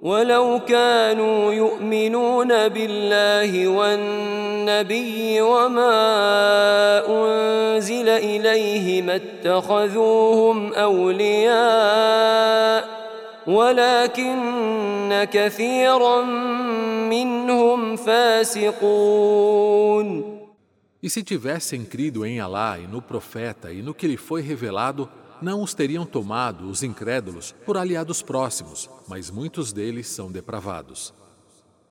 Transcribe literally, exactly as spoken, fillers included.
ولو كانوا يؤمنون بالله والنبي وما أنزل إليه ما اتخذوهم أولياء ولكن كثيرا منهم فاسقون. E se tivessem crido em Alá e no profeta e no que lhe foi revelado, não os teriam tomado, os incrédulos, por aliados próximos, mas muitos deles são depravados.